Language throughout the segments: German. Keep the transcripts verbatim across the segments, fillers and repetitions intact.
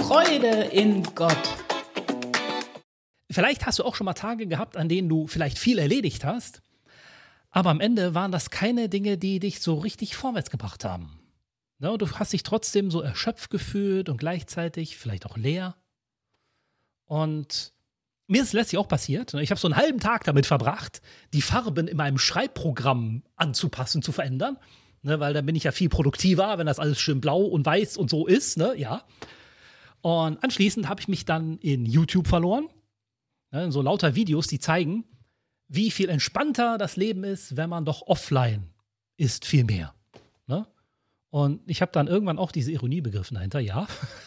Freude in Gott. Vielleicht hast du auch schon mal Tage gehabt, an denen du vielleicht viel erledigt hast, aber am Ende waren das keine Dinge, die dich so richtig vorwärts gebracht haben. Ja, du hast dich trotzdem so erschöpft gefühlt und gleichzeitig vielleicht auch leer. Und mir ist es letztlich auch passiert. Ich habe so einen halben Tag damit verbracht, die Farben in meinem Schreibprogramm anzupassen, zu verändern. Ne, weil dann bin ich ja viel produktiver, wenn das alles schön blau und weiß und so ist. Ne, ja. Und anschließend habe ich mich dann in YouTube verloren. Ne, so lauter Videos, die zeigen, wie viel entspannter das Leben ist, wenn man doch offline ist, viel mehr. Ne? Und ich habe dann irgendwann auch diese Ironie begriffen dahinter, ja.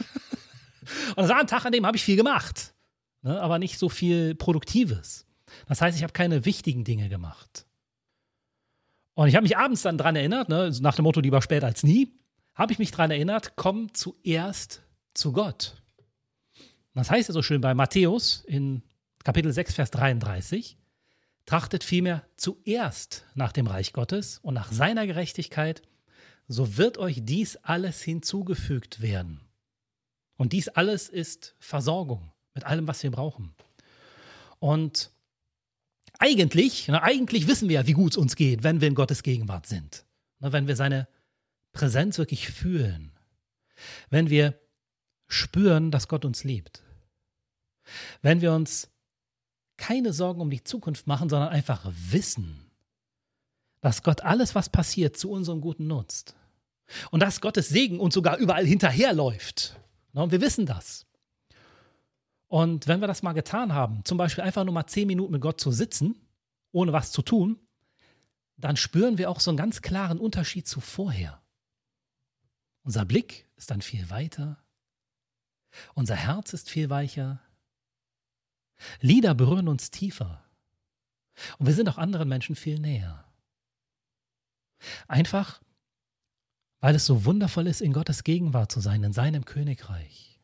Und das war ein Tag, an dem habe ich viel gemacht, ne? Aber nicht so viel Produktives. Das heißt, ich habe keine wichtigen Dinge gemacht. Und ich habe mich abends dann dran erinnert, ne? Nach dem Motto lieber spät als nie, habe ich mich dran erinnert, komm zuerst zu Gott. Das heißt ja so schön bei Matthäus in Kapitel sechs, Vers dreiunddreißig, trachtet vielmehr zuerst nach dem Reich Gottes und nach seiner Gerechtigkeit, so wird euch dies alles hinzugefügt werden. Und dies alles ist Versorgung mit allem, was wir brauchen. Und eigentlich, na, eigentlich wissen wir ja, wie gut es uns geht, wenn wir in Gottes Gegenwart sind. Na, wenn wir seine Präsenz wirklich fühlen. Wenn wir spüren, dass Gott uns liebt. Wenn wir uns keine Sorgen um die Zukunft machen, sondern einfach wissen, dass Gott alles, was passiert, zu unserem Guten nutzt. Und dass Gottes Segen uns sogar überall hinterherläuft. Und wir wissen das. Und wenn wir das mal getan haben, zum Beispiel einfach nur mal zehn Minuten mit Gott zu sitzen, ohne was zu tun, dann spüren wir auch so einen ganz klaren Unterschied zu vorher. Unser Blick ist dann viel weiter. Unser Herz ist viel weicher. Lieder berühren uns tiefer. Und wir sind auch anderen Menschen viel näher. Einfach, weil es so wundervoll ist, in Gottes Gegenwart zu sein, in seinem Königreich.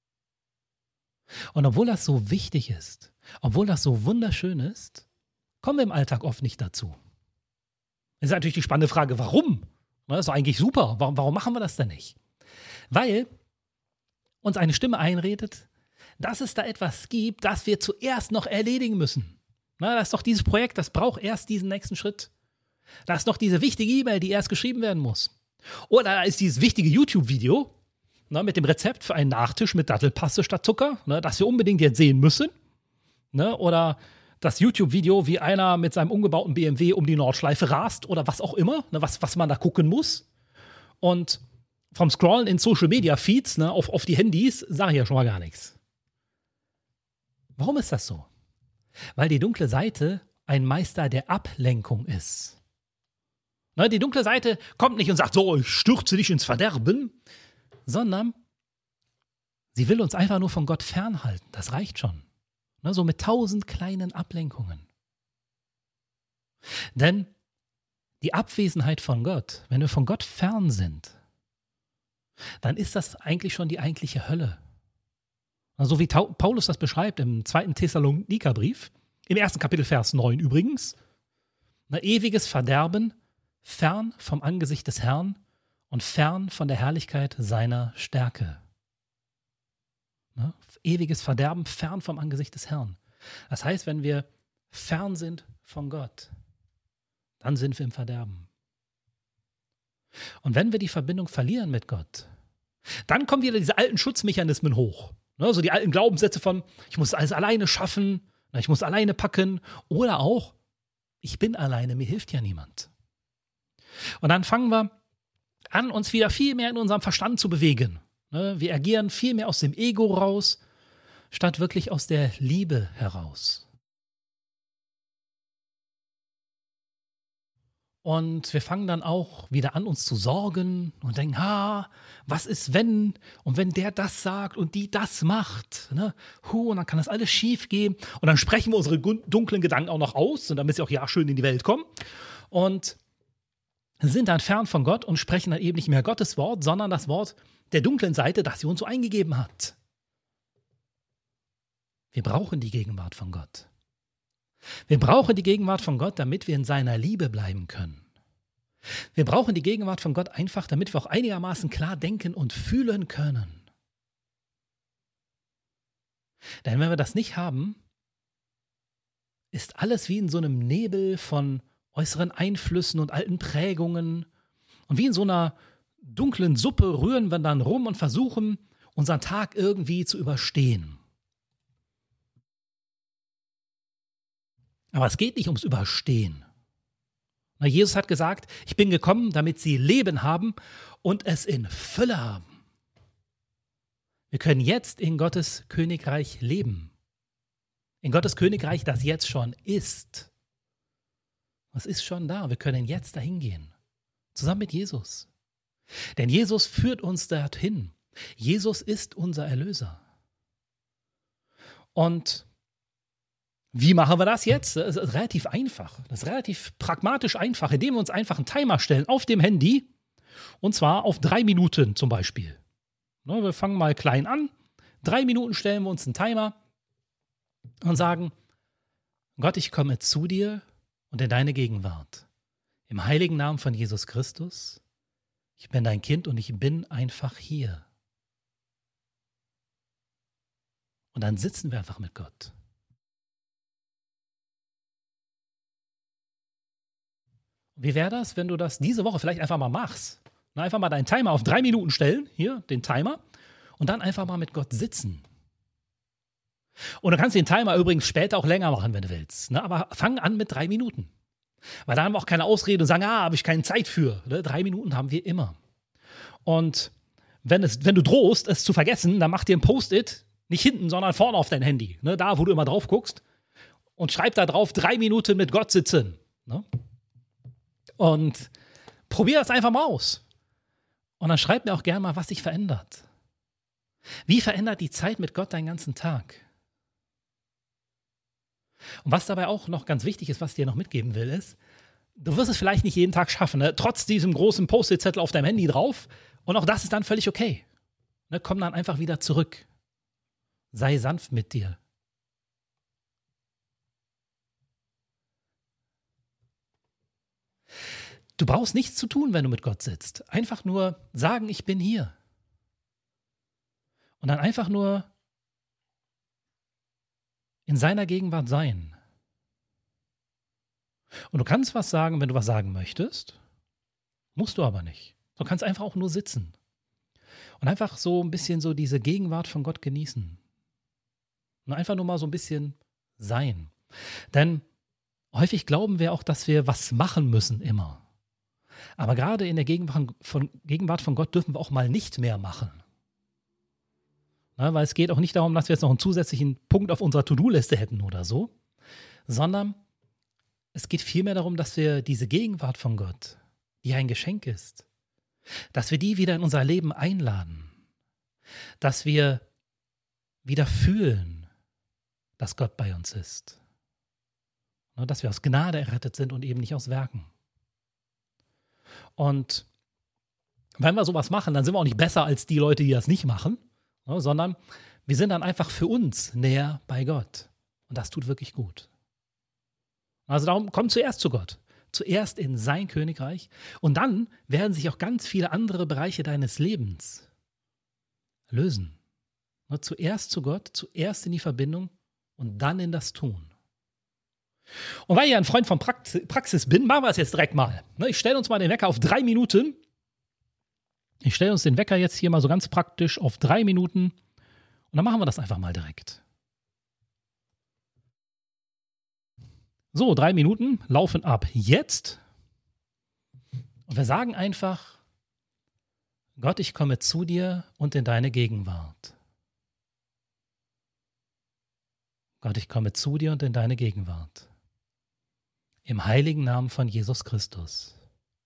Und obwohl das so wichtig ist, obwohl das so wunderschön ist, kommen wir im Alltag oft nicht dazu. Das ist natürlich die spannende Frage, warum? Das ist doch eigentlich super. Warum, warum machen wir das denn nicht? Weil uns eine Stimme einredet, dass es da etwas gibt, das wir zuerst noch erledigen müssen. Na, das ist doch dieses Projekt, das braucht erst diesen nächsten Schritt. Da ist noch diese wichtige E-Mail, die erst geschrieben werden muss. Oder da ist dieses wichtige YouTube-Video, na, mit dem Rezept für einen Nachtisch mit Dattelpaste statt Zucker, na, das wir unbedingt jetzt sehen müssen. Na, oder das YouTube-Video, wie einer mit seinem umgebauten B M W um die Nordschleife rast oder was auch immer, na, was, was man da gucken muss. Und vom Scrollen in Social-Media-Feeds na, auf, auf die Handys sage ich ja schon mal gar nichts. Warum ist das so? Weil die dunkle Seite ein Meister der Ablenkung ist. Ne, die dunkle Seite kommt nicht und sagt, so, ich stürze dich ins Verderben, sondern sie will uns einfach nur von Gott fernhalten. Das reicht schon. Ne, so mit tausend kleinen Ablenkungen. Denn die Abwesenheit von Gott, wenn wir von Gott fern sind, dann ist das eigentlich schon die eigentliche Hölle. So wie Paulus das beschreibt im zweiten Thessalonikerbrief, im ersten Kapitel Vers neun übrigens, ein ewiges Verderben, fern vom Angesicht des Herrn und fern von der Herrlichkeit seiner Stärke. Ne? Ewiges Verderben, fern vom Angesicht des Herrn. Das heißt, wenn wir fern sind von Gott, dann sind wir im Verderben. Und wenn wir die Verbindung verlieren mit Gott, dann kommen wieder diese alten Schutzmechanismen hoch. Ne, so die alten Glaubenssätze von, ich muss alles alleine schaffen, ich muss alleine packen oder auch, ich bin alleine, mir hilft ja niemand. Und dann fangen wir an, uns wieder viel mehr in unserem Verstand zu bewegen. Ne, wir agieren viel mehr aus dem Ego raus, statt wirklich aus der Liebe heraus. Und wir fangen dann auch wieder an, uns zu sorgen und denken, ha, was ist wenn? Und wenn der das sagt und die das macht, ne? Huh, und dann kann das alles schief gehen. Und dann sprechen wir unsere dunklen Gedanken auch noch aus, und damit sie auch ja schön in die Welt kommen. Und sind dann fern von Gott und sprechen dann eben nicht mehr Gottes Wort, sondern das Wort der dunklen Seite, das sie uns so eingegeben hat. Wir brauchen die Gegenwart von Gott. Wir brauchen die Gegenwart von Gott, damit wir in seiner Liebe bleiben können. Wir brauchen die Gegenwart von Gott einfach, damit wir auch einigermaßen klar denken und fühlen können. Denn wenn wir das nicht haben, ist alles wie in so einem Nebel von äußeren Einflüssen und alten Prägungen. Und wie in so einer dunklen Suppe rühren wir dann rum und versuchen, unseren Tag irgendwie zu überstehen. Aber es geht nicht ums Überstehen. Na, Jesus hat gesagt, ich bin gekommen, damit sie Leben haben und es in Fülle haben. Wir können jetzt in Gottes Königreich leben. In Gottes Königreich, das jetzt schon ist. Es ist schon da. Wir können jetzt dahin gehen. Zusammen mit Jesus. Denn Jesus führt uns dorthin. Jesus ist unser Erlöser. Und wie machen wir das jetzt? Das ist relativ einfach. Das ist relativ pragmatisch einfach, indem wir uns einfach einen Timer stellen auf dem Handy. Und zwar auf drei Minuten zum Beispiel. Wir fangen mal klein an. Drei Minuten stellen wir uns einen Timer und sagen, Gott, ich komme zu dir und in deine Gegenwart. Im heiligen Namen von Jesus Christus. Ich bin dein Kind und ich bin einfach hier. Und dann sitzen wir einfach mit Gott. Wie wäre das, wenn du das diese Woche vielleicht einfach mal machst? Einfach mal deinen Timer auf drei Minuten stellen, hier, den Timer, und dann einfach mal mit Gott sitzen. Und du kannst den Timer übrigens später auch länger machen, wenn du willst. Ne? Aber fang an mit drei Minuten. Weil da haben wir auch keine Ausrede und sagen, ah, habe ich keine Zeit für. Ne? Drei Minuten haben wir immer. Und wenn, es, wenn du drohst, es zu vergessen, dann mach dir ein Post-it, nicht hinten, sondern vorne auf dein Handy. Ne? Da, wo du immer drauf guckst. Und schreib da drauf, drei Minuten mit Gott sitzen. Ne? Und probier das einfach mal aus. Und dann schreib mir auch gerne mal, was sich verändert. Wie verändert die Zeit mit Gott deinen ganzen Tag? Und was dabei auch noch ganz wichtig ist, was ich dir noch mitgeben will, ist, du wirst es vielleicht nicht jeden Tag schaffen, ne? Trotz diesem großen Post-it-Zettel auf deinem Handy drauf. Und auch das ist dann völlig okay. Ne? Komm dann einfach wieder zurück. Sei sanft mit dir. Du brauchst nichts zu tun, wenn du mit Gott sitzt. Einfach nur sagen, ich bin hier. Und dann einfach nur in seiner Gegenwart sein. Und du kannst was sagen, wenn du was sagen möchtest. Musst du aber nicht. Du kannst einfach auch nur sitzen. Und einfach so ein bisschen so diese Gegenwart von Gott genießen. Und einfach nur mal so ein bisschen sein. Denn häufig glauben wir auch, dass wir was machen müssen immer. Aber gerade in der Gegenwart von, Gegenwart von Gott dürfen wir auch mal nicht mehr machen. Na, weil es geht auch nicht darum, dass wir jetzt noch einen zusätzlichen Punkt auf unserer To-Do-Liste hätten oder so, sondern es geht vielmehr darum, dass wir diese Gegenwart von Gott, die ein Geschenk ist, dass wir die wieder in unser Leben einladen, dass wir wieder fühlen, dass Gott bei uns ist, na, dass wir aus Gnade errettet sind und eben nicht aus Werken. Und wenn wir sowas machen, dann sind wir auch nicht besser als die Leute, die das nicht machen, ne, sondern wir sind dann einfach für uns näher bei Gott. Und das tut wirklich gut. Also darum, komm zuerst zu Gott. Zuerst in sein Königreich. Und dann werden sich auch ganz viele andere Bereiche deines Lebens lösen. Ne, zuerst zu Gott, zuerst in die Verbindung und dann in das Tun. Und weil ich ein Freund von Praxis bin, machen wir es jetzt direkt mal. Ich stelle uns mal den Wecker auf drei Minuten. Ich stelle uns den Wecker jetzt hier mal so ganz praktisch auf drei Minuten. Und dann machen wir das einfach mal direkt. So, drei Minuten laufen ab jetzt. Und wir sagen einfach, Gott, ich komme zu dir und in deine Gegenwart. Gott, ich komme zu dir und in deine Gegenwart. Im heiligen Namen von Jesus Christus.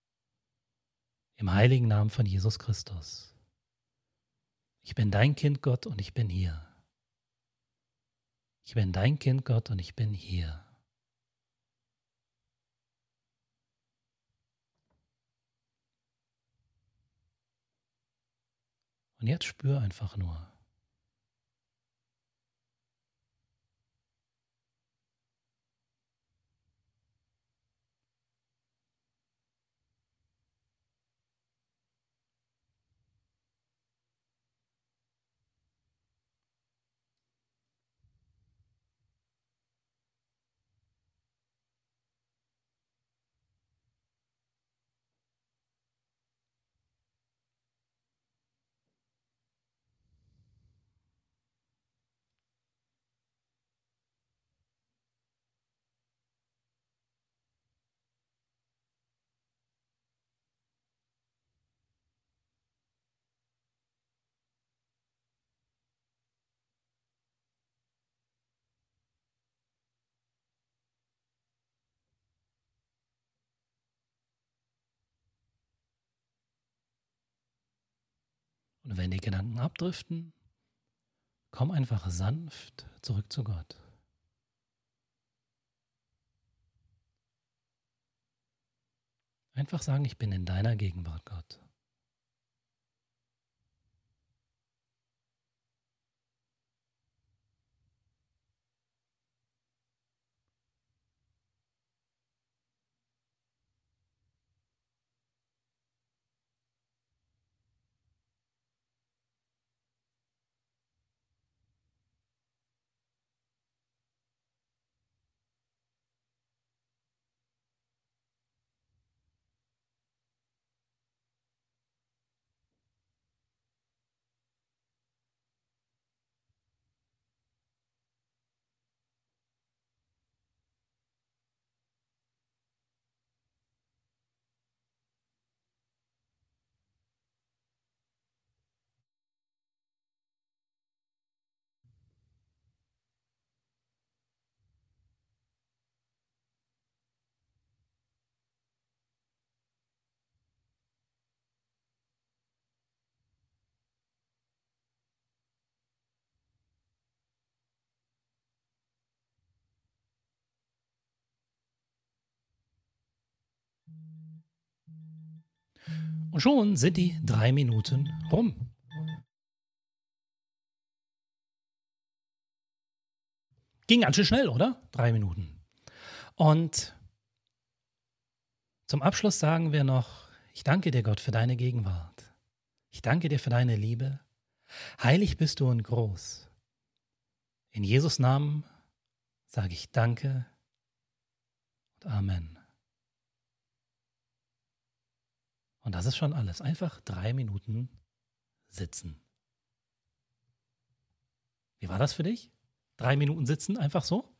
Im heiligen Namen von Jesus Christus. Ich bin dein Kind, Gott, und ich bin hier. Ich bin dein Kind, Gott, und ich bin hier. Und jetzt spür einfach nur. Und wenn die Gedanken abdriften, komm einfach sanft zurück zu Gott. Einfach sagen, ich bin in deiner Gegenwart, Gott. Und schon sind die drei Minuten rum. Ging ganz schön schnell, oder? Drei Minuten. Und zum Abschluss sagen wir noch, ich danke dir, Gott, für deine Gegenwart. Ich danke dir für deine Liebe. Heilig bist du und groß. In Jesus' Namen sage ich Danke und Amen. Und das ist schon alles. Einfach drei Minuten sitzen. Wie war das für dich? Drei Minuten sitzen, einfach so?